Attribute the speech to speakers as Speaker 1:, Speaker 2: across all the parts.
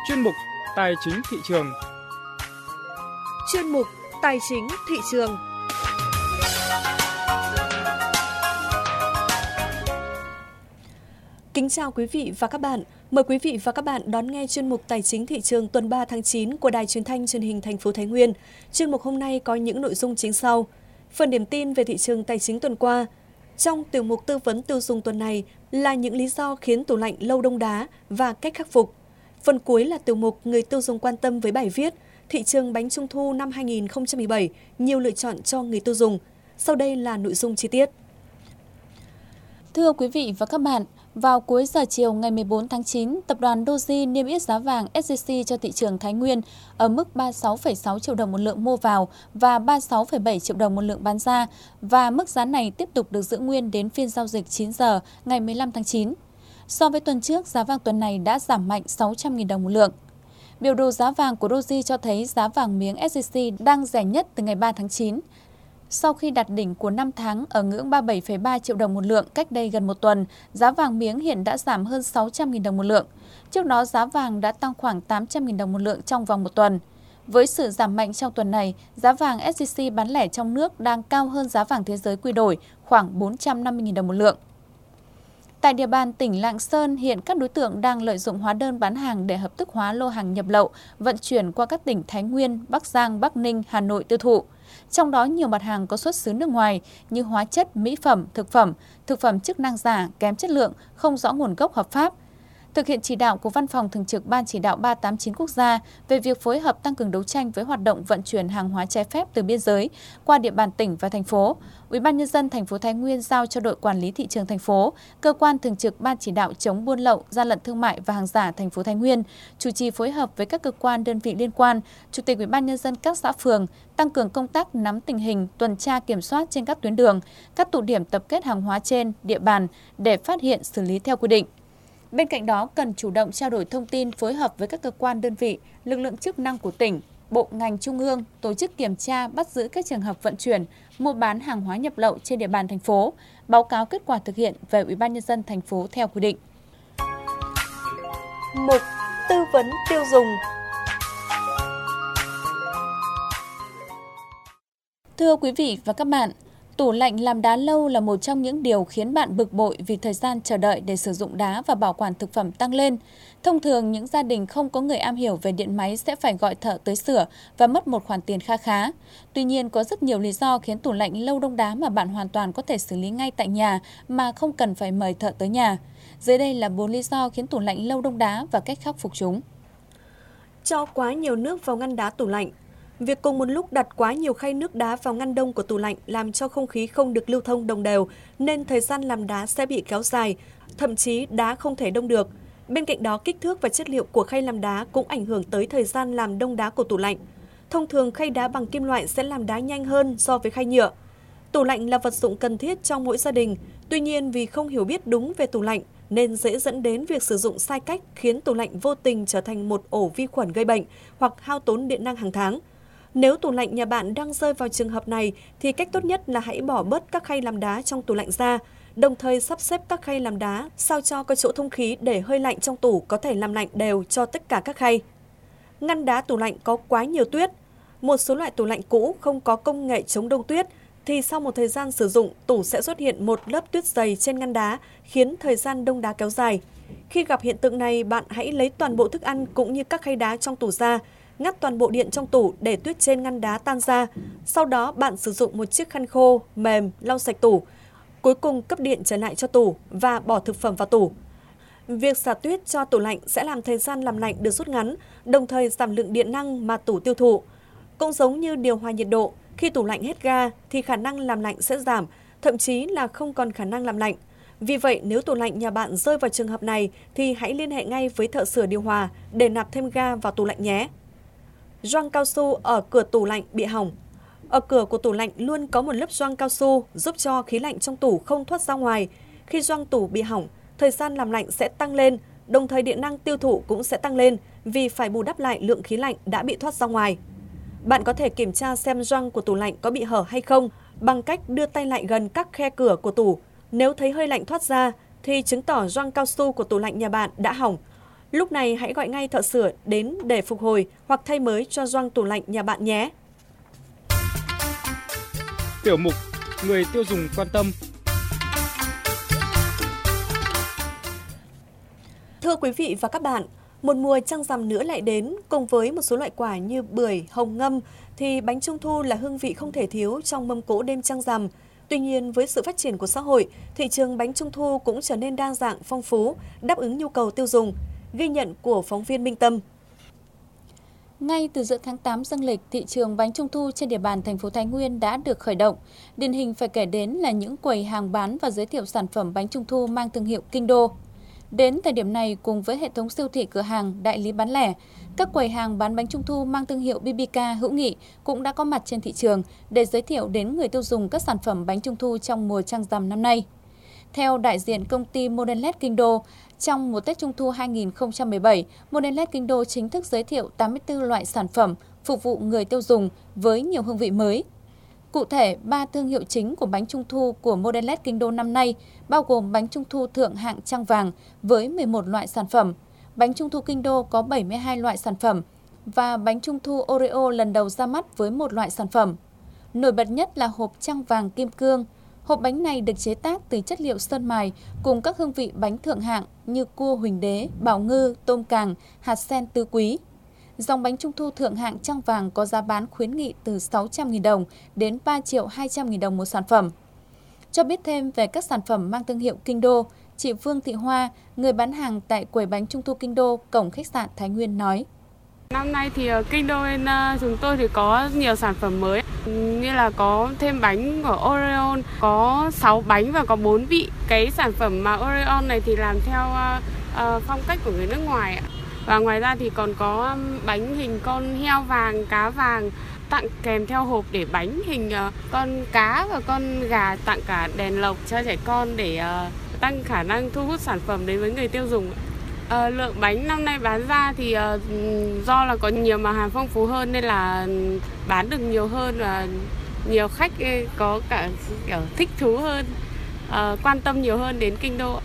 Speaker 1: chuyên mục Tài chính thị trường.
Speaker 2: Chuyên mục Tài chính thị trường. Kính chào quý vị và các bạn. Mời quý vị và các bạn đón nghe chuyên mục Tài chính thị trường tuần 3 tháng 9 của Đài Truyền thanh Truyền hình thành phố Thái Nguyên. Chuyên mục hôm nay có những nội dung chính sau. Phần điểm tin về thị trường tài chính tuần qua. Trong tiểu mục tư vấn tiêu dùng tuần này là những lý do khiến tủ lạnh lâu đông đá và cách khắc phục. Phần cuối là tiểu mục người tiêu dùng quan tâm với bài viết thị trường bánh trung thu năm 2017, nhiều lựa chọn cho người tiêu dùng. Sau đây là nội dung chi tiết.
Speaker 3: Thưa quý vị và các bạn, vào cuối giờ chiều ngày 14 tháng 9, Tập đoàn Doji niêm yết giá vàng SJC cho thị trường Thái Nguyên ở mức 36,6 triệu đồng một lượng mua vào và 36,7 triệu đồng một lượng bán ra, và mức giá này tiếp tục được giữ nguyên đến phiên giao dịch 9 giờ ngày 15 tháng 9. So với tuần trước, giá vàng tuần này đã giảm mạnh 600.000 đồng một lượng. Biểu đồ giá vàng của Doji cho thấy giá vàng miếng SJC đang rẻ nhất từ ngày 3 tháng 9. Sau khi đạt đỉnh của 5 tháng ở ngưỡng 37,3 triệu đồng một lượng cách đây gần một tuần, giá vàng miếng hiện đã giảm hơn 600.000 đồng một lượng. Trước đó, giá vàng đã tăng khoảng 800.000 đồng một lượng trong vòng một tuần. Với sự giảm mạnh trong tuần này, giá vàng SJC bán lẻ trong nước đang cao hơn giá vàng thế giới quy đổi khoảng 450.000 đồng một lượng. Tại địa bàn tỉnh Lạng Sơn, hiện các đối tượng đang lợi dụng hóa đơn bán hàng để hợp thức hóa lô hàng nhập lậu, vận chuyển qua các tỉnh Thái Nguyên, Bắc Giang, Bắc Ninh, Hà Nội tiêu thụ. Trong đó nhiều mặt hàng có xuất xứ nước ngoài như hóa chất, mỹ phẩm, thực phẩm chức năng giả, kém chất lượng, không rõ nguồn gốc hợp pháp. Thực hiện chỉ đạo của Văn phòng Thường trực Ban Chỉ đạo 389 quốc gia về việc phối hợp tăng cường đấu tranh với hoạt động vận chuyển hàng hóa trái phép từ biên giới qua địa bàn tỉnh và thành phố, UBND thành phố Thái Nguyên giao cho đội quản lý thị trường thành phố, cơ quan thường trực Ban Chỉ đạo chống buôn lậu, gian lận thương mại và hàng giả thành phố Thái Nguyên chủ trì phối hợp với các cơ quan đơn vị liên quan, chủ tịch UBND các xã phường tăng cường công tác nắm tình hình, tuần tra kiểm soát trên các tuyến đường, các tụ điểm tập kết hàng hóa trên địa bàn để phát hiện xử lý theo quy định. Bên cạnh đó, cần chủ động trao đổi thông tin, phối hợp với các cơ quan đơn vị, lực lượng chức năng của tỉnh, bộ ngành trung ương, tổ chức kiểm tra, bắt giữ các trường hợp vận chuyển, mua bán hàng hóa nhập lậu trên địa bàn thành phố, báo cáo kết quả thực hiện về UBND thành phố theo quy định.
Speaker 2: Mục tư vấn tiêu dùng.
Speaker 3: Thưa quý vị và các bạn, tủ lạnh làm đá lâu là một trong những điều khiến bạn bực bội vì thời gian chờ đợi để sử dụng đá và bảo quản thực phẩm tăng lên. Thông thường, những gia đình không có người am hiểu về điện máy sẽ phải gọi thợ tới sửa và mất một khoản tiền kha khá. Tuy nhiên, có rất nhiều lý do khiến tủ lạnh lâu đông đá mà bạn hoàn toàn có thể xử lý ngay tại nhà mà không cần phải mời thợ tới nhà. Dưới đây là 4 lý do khiến tủ lạnh lâu đông đá và cách khắc phục chúng.
Speaker 2: Cho quá nhiều nước vào ngăn đá tủ lạnh. Việc cùng một lúc đặt quá nhiều khay nước đá vào ngăn đông của tủ lạnh làm cho không khí không được lưu thông đồng đều, nên thời gian làm đá sẽ bị kéo dài, thậm chí đá không thể đông được. Bên cạnh đó, kích thước và chất liệu của khay làm đá cũng ảnh hưởng tới thời gian làm đông đá của tủ lạnh. Thông thường, khay đá bằng kim loại sẽ làm đá nhanh hơn so với khay nhựa. Tủ lạnh là vật dụng cần thiết trong mỗi gia đình. Tuy nhiên, vì không hiểu biết đúng về tủ lạnh, nên dễ dẫn đến việc sử dụng sai cách khiến tủ lạnh vô tình trở thành một ổ vi khuẩn gây bệnh hoặc hao tốn điện năng hàng tháng. Nếu tủ lạnh nhà bạn đang rơi vào trường hợp này, thì cách tốt nhất là hãy bỏ bớt các khay làm đá trong tủ lạnh ra, đồng thời sắp xếp các khay làm đá sao cho có chỗ thông khí để hơi lạnh trong tủ có thể làm lạnh đều cho tất cả các khay. Ngăn đá tủ lạnh có quá nhiều tuyết. Một số loại tủ lạnh cũ không có công nghệ chống đông tuyết, thì sau một thời gian sử dụng, tủ sẽ xuất hiện một lớp tuyết dày trên ngăn đá, khiến thời gian đông đá kéo dài. Khi gặp hiện tượng này, bạn hãy lấy toàn bộ thức ăn cũng như các khay đá trong tủ ra, ngắt toàn bộ điện trong tủ để tuyết trên ngăn đá tan ra. Sau đó bạn sử dụng một chiếc khăn khô, mềm, lau sạch tủ. Cuối cùng cấp điện trở lại cho tủ và bỏ thực phẩm vào tủ. Việc xả tuyết cho tủ lạnh sẽ làm thời gian làm lạnh được rút ngắn, đồng thời giảm lượng điện năng mà tủ tiêu thụ. Cũng giống như điều hòa nhiệt độ, khi tủ lạnh hết ga thì khả năng làm lạnh sẽ giảm, thậm chí là không còn khả năng làm lạnh. Vì vậy, nếu tủ lạnh nhà bạn rơi vào trường hợp này thì hãy liên hệ ngay với thợ sửa điều hòa để nạp thêm ga vào tủ lạnh nhé. Gioăng cao su ở cửa tủ lạnh bị hỏng. Ở cửa của tủ lạnh luôn có một lớp gioăng cao su giúp cho khí lạnh trong tủ không thoát ra ngoài. Khi gioăng tủ bị hỏng, thời gian làm lạnh sẽ tăng lên, đồng thời điện năng tiêu thụ cũng sẽ tăng lên vì phải bù đắp lại lượng khí lạnh đã bị thoát ra ngoài. Bạn có thể kiểm tra xem gioăng của tủ lạnh có bị hở hay không bằng cách đưa tay lại gần các khe cửa của tủ. Nếu thấy hơi lạnh thoát ra thì chứng tỏ gioăng cao su của tủ lạnh nhà bạn đã hỏng. Lúc này hãy gọi ngay thợ sửa đến để phục hồi hoặc thay mới cho gioăng tủ lạnh nhà bạn nhé.
Speaker 1: Tiểu mục Người tiêu dùng quan tâm.
Speaker 2: Thưa quý vị và các bạn, một mùa trăng rằm nữa lại đến, cùng với một số loại quả như bưởi, hồng ngâm, thì bánh trung thu là hương vị không thể thiếu trong mâm cỗ đêm trăng rằm. Tuy nhiên, với sự phát triển của xã hội, thị trường bánh trung thu cũng trở nên đa dạng, phong phú, đáp ứng nhu cầu tiêu dùng. Ghi nhận của phóng viên Minh Tâm.
Speaker 3: Ngay từ giữa tháng 8 dương lịch, thị trường bánh trung thu trên địa bàn thành phố Thái Nguyên đã được khởi động. Điển hình phải kể đến là những quầy hàng bán và giới thiệu sản phẩm bánh trung thu mang thương hiệu Kinh Đô. Đến thời điểm này, cùng với hệ thống siêu thị cửa hàng, đại lý bán lẻ, các quầy hàng bán bánh trung thu mang thương hiệu BBK, Hữu Nghị cũng đã có mặt trên thị trường để giới thiệu đến người tiêu dùng các sản phẩm bánh trung thu trong mùa trăng rằm năm nay. Theo đại diện công ty Modenlet Kinh Đô, trong mùa Tết Trung thu 2017, Modenlet Kinh Đô chính thức giới thiệu 84 loại sản phẩm phục vụ người tiêu dùng với nhiều hương vị mới. Cụ thể, 3 thương hiệu chính của bánh trung thu của Modenlet Kinh Đô năm nay bao gồm bánh trung thu thượng hạng trăng vàng với 11 loại sản phẩm, bánh trung thu Kinh Đô có 72 loại sản phẩm và bánh trung thu Oreo lần đầu ra mắt với 1 loại sản phẩm. Nổi bật nhất là hộp trăng vàng kim cương. Hộp bánh này được chế tác từ chất liệu sơn mài cùng các hương vị bánh thượng hạng như cua huỳnh đế, bảo ngư, tôm càng, hạt sen tứ quý. Dòng bánh trung thu thượng hạng trăng vàng có giá bán khuyến nghị từ 600.000 đồng đến 3.200.000 đồng một sản phẩm. Cho biết thêm về các sản phẩm mang thương hiệu Kinh Đô, chị Vương Thị Hoa, người bán hàng tại quầy bánh trung thu Kinh Đô, cổng khách sạn Thái Nguyên nói.
Speaker 4: Năm nay thì Kinh Đô bên chúng tôi thì có nhiều sản phẩm mới, như là có thêm bánh của Oreo, có 6 bánh và có 4 vị. Cái sản phẩm mà Oreo này thì làm theo phong cách của người nước ngoài. Và ngoài ra thì còn có bánh hình con heo vàng, cá vàng tặng kèm theo hộp để bánh hình con cá và con gà, tặng cả đèn lồng cho trẻ con để tăng khả năng thu hút sản phẩm đến với người tiêu dùng. Lượng bánh năm nay bán ra thì do là có nhiều mặt hàng phong phú hơn nên là bán được nhiều hơn và nhiều khách có cả kiểu thích thú hơn, quan tâm nhiều hơn đến Kinh Đô.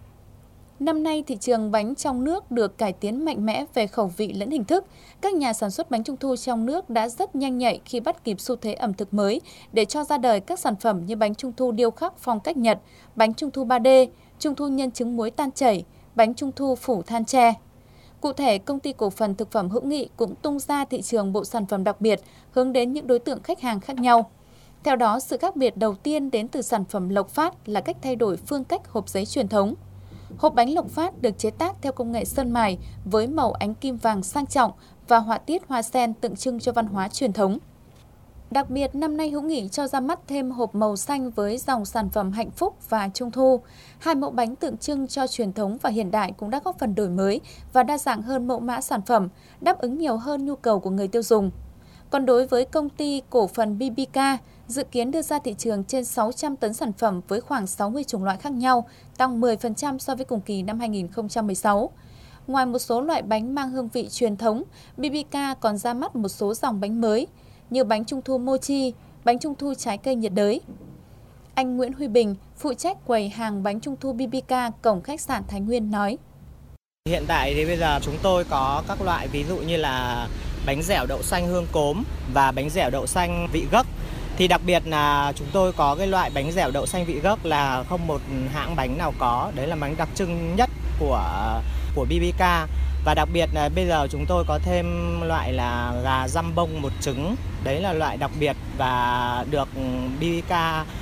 Speaker 3: Năm nay, thị trường bánh trong nước được cải tiến mạnh mẽ về khẩu vị lẫn hình thức. Các nhà sản xuất bánh trung thu trong nước đã rất nhanh nhạy khi bắt kịp xu thế ẩm thực mới để cho ra đời các sản phẩm như bánh trung thu điêu khắc phong cách Nhật, bánh trung thu 3D, trung thu nhân trứng muối tan chảy, bánh trung thu phủ than tre. Cụ thể, Công ty Cổ phần Thực phẩm Hữu Nghị cũng tung ra thị trường bộ sản phẩm đặc biệt hướng đến những đối tượng khách hàng khác nhau. Theo đó, sự khác biệt đầu tiên đến từ sản phẩm Lộc Phát là cách thay đổi phương cách hộp giấy truyền thống. Hộp bánh Lộc Phát được chế tác theo công nghệ sơn mài với màu ánh kim vàng sang trọng và họa tiết hoa sen tượng trưng cho văn hóa truyền thống. Đặc biệt, năm nay Hữu Nghị cho ra mắt thêm hộp màu xanh với dòng sản phẩm Hạnh Phúc và Trung Thu. 2 mẫu bánh tượng trưng cho truyền thống và hiện đại cũng đã góp phần đổi mới và đa dạng hơn mẫu mã sản phẩm, đáp ứng nhiều hơn nhu cầu của người tiêu dùng. Còn đối với Công ty Cổ phần BBK, dự kiến đưa ra thị trường trên 600 tấn sản phẩm với khoảng 60 chủng loại khác nhau, tăng 10% so với cùng kỳ năm 2016. Ngoài một số loại bánh mang hương vị truyền thống, BBK còn ra mắt một số dòng bánh mới, như bánh trung thu mochi, bánh trung thu trái cây nhiệt đới. Anh Nguyễn Huy Bình, phụ trách quầy hàng bánh trung thu BBK, cổng khách sạn Thái Nguyên nói.
Speaker 5: Hiện tại thì bây giờ chúng tôi có các loại ví dụ như là bánh dẻo đậu xanh hương cốm và bánh dẻo đậu xanh vị gấc. Thì đặc biệt là chúng tôi có cái loại bánh dẻo đậu xanh vị gấc là không một hãng bánh nào có, đấy là bánh đặc trưng nhất của BBK. Và đặc biệt là bây giờ chúng tôi có thêm loại là gà răm bông một trứng, đấy là loại đặc biệt và được BBK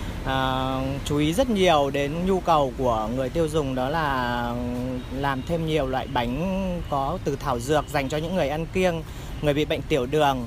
Speaker 5: chú ý rất nhiều đến nhu cầu của người tiêu dùng, đó là làm thêm nhiều loại bánh có từ thảo dược dành cho những người ăn kiêng, người bị bệnh tiểu đường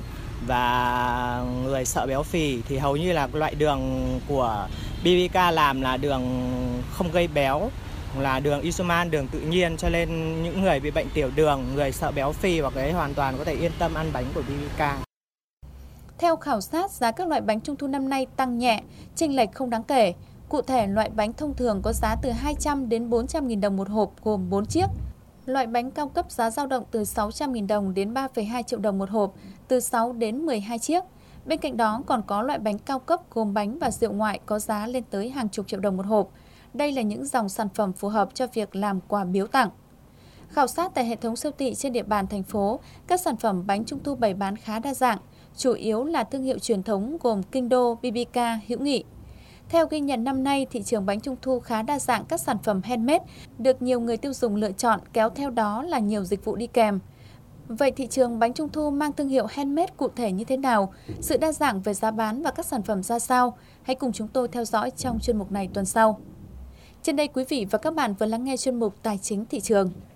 Speaker 5: và người sợ béo phì. Thì hầu như là loại đường của BBK làm là đường không gây béo, là đường isoman, đường tự nhiên, cho nên những người bị bệnh tiểu đường, người sợ béo phì hoặc ấy hoàn toàn có thể yên tâm ăn bánh của BBK.
Speaker 3: Theo khảo sát, giá các loại bánh trung thu năm nay tăng nhẹ, chênh lệch không đáng kể. Cụ thể, loại bánh thông thường có giá từ 200 đến 400.000 đồng một hộp gồm 4 chiếc. Loại bánh cao cấp giá dao động từ 600.000 đồng đến 3,2 triệu đồng một hộp, từ 6 đến 12 chiếc. Bên cạnh đó còn có loại bánh cao cấp gồm bánh và rượu ngoại có giá lên tới hàng chục triệu đồng một hộp. Đây là những dòng sản phẩm phù hợp cho việc làm quà biếu tặng. Khảo sát tại hệ thống siêu thị trên địa bàn thành phố, các sản phẩm bánh trung thu bày bán khá đa dạng, chủ yếu là thương hiệu truyền thống gồm Kinh Đô, BBK, Hữu Nghị. Theo ghi nhận năm nay, thị trường bánh trung thu khá đa dạng các sản phẩm handmade, được nhiều người tiêu dùng lựa chọn, kéo theo đó là nhiều dịch vụ đi kèm. Vậy thị trường bánh trung thu mang thương hiệu handmade cụ thể như thế nào? Sự đa dạng về giá bán và các sản phẩm ra sao? Hãy cùng chúng tôi theo dõi trong chuyên mục này tuần sau. Trên đây quý vị và các bạn vừa lắng nghe chuyên mục Tài chính thị trường.